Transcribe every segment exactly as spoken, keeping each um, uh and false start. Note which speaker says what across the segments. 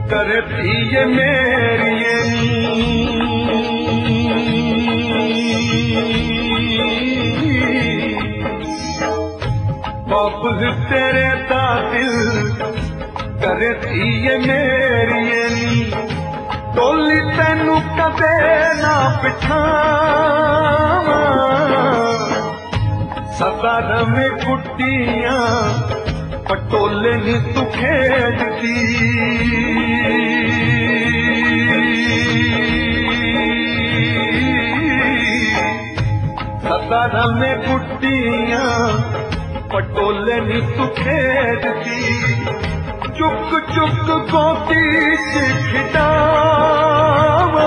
Speaker 1: करती ये मेरी ये बाबुल तेरे दा दिल करती ये मेरी ये टोली तेनू कदे ना बिठावा सदा रमे कुटियां पटोले नी तू खेदती सदा रमे कुटियां पटोले नी तू खेदती चुक चुक गोती खिटावा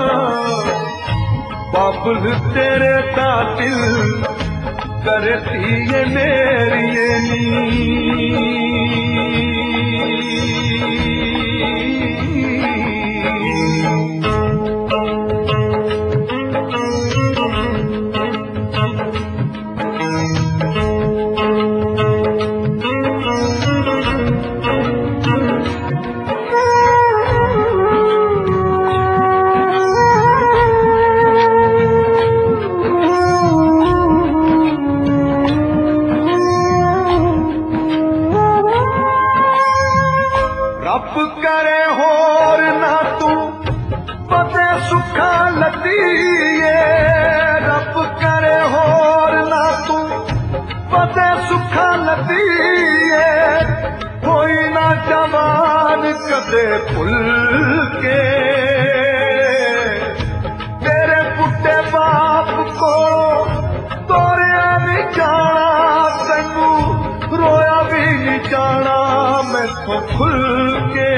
Speaker 1: बाबुल तेरे दा दिल करती ये मेरी ये नी रब करे होर ना तू पते सुखा लतीए रब करे होर ना तू पते सुखा लतीए कोई ना जवान कदे भुल के तेरे पुट्टे बाप को तोरिया भी जाना तेनू रोया भी नहीं जाना मैं तो खुल के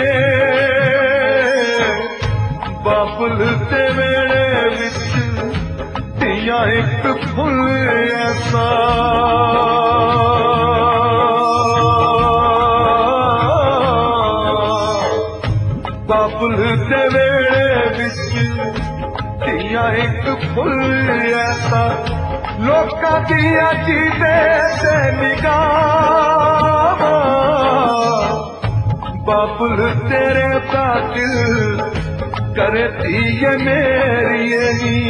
Speaker 1: बाबुल ते वेड़े विच दिया एक फुल ऐसा बाबुल ते वेड़े विच दिया एक फुल ऐसा लोका दिया चीज़े ते निगाह बाबुल तेरे दा दिल करती ये मेरी ये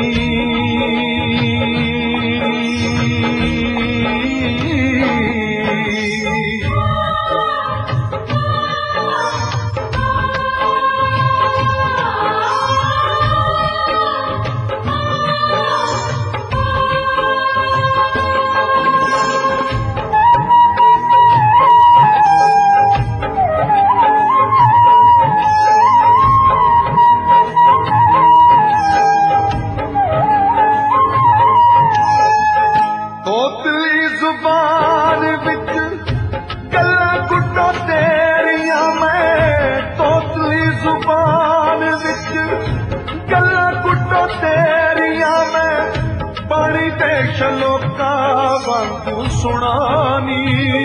Speaker 1: तोतली जुबान विच गल्लां गुड्डो तेरियां मैं तोतली जुबान विच गल्लां गुड्डो तेरियां मैं पानी ते शलोका वांगू सुनानी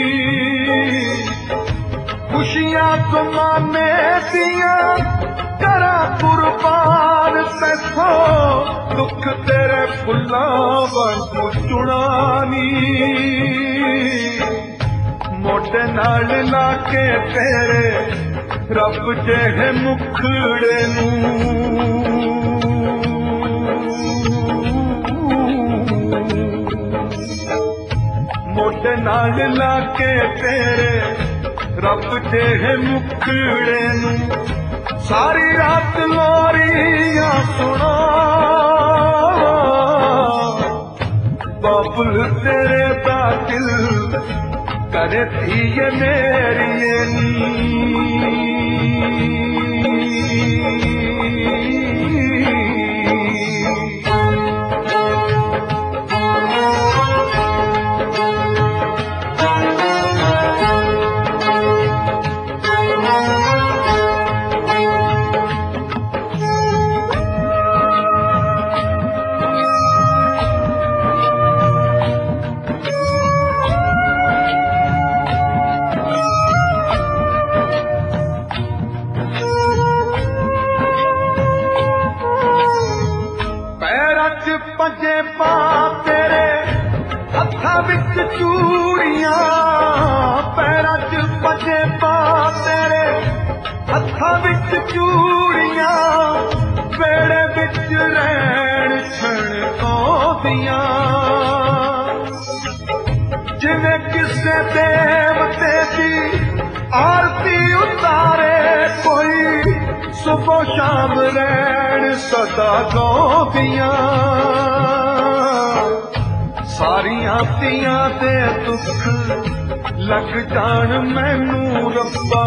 Speaker 1: खुशियां तुमाने दियां करा कुर्बान तैथो दुख तेरे फुल्लां वांगू चुनानी मोटे नाल लाके तेरे रब जेहे मुखड़े नू मोटे नाल लाके तेरे रब जेहे मुखड़े नू सारी रात लोरियां सुना बाबुल तेरे दा दिल करती ये मेरी ये पंजे पा तेरे हथा विच चूड़ियां पैरां च पंजे पा तेरे ਹੱਥਾਂ ਵਿੱਚ ਚੂੜੀਆਂ ਵੇੜੇ ਵਿੱਚ ਰਹਿਣ ਛਣਕਾਉਂਦੀਆਂ ਜਿਵੇਂ ਕਿਸੇ ਦੇਵਤੇ ਦੀ ਆਰਤੀ ਉਤਾਰੇ ਕੋਈ ਸੁਬਹ ਸ਼ਾਮ ਰਹਿਣ ਸਦਾ ਗਾਉਂਦੀਆਂ ਸਾਰੀਆਂ ਧੀਆਂ ਦੇ ਦੁੱਖ ਲੱਗ ਜਾਣ ਮੈਨੂੰ ਰੱਬਾ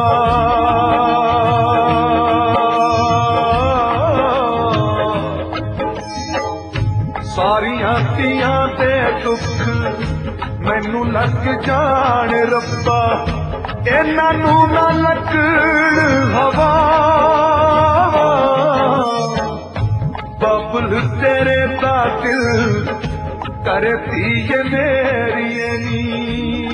Speaker 1: ਸਾਰੀਆਂ ਧੀਆਂ ਦੇ ਦੁੱਖ ਮੈਨੂੰ ਲੱਗ ਜਾਣ ਰੱਬਾ ਇਹਨਾਂ ਨੂੰ ਨਾ ਲੱਗਣ ਹਵਾ ਬਬਲ ਤੇਰੇ ਦਾ ਦਿਲ ਕਰਤੀ ਇਹ ਮੇਰੀ ਨੀ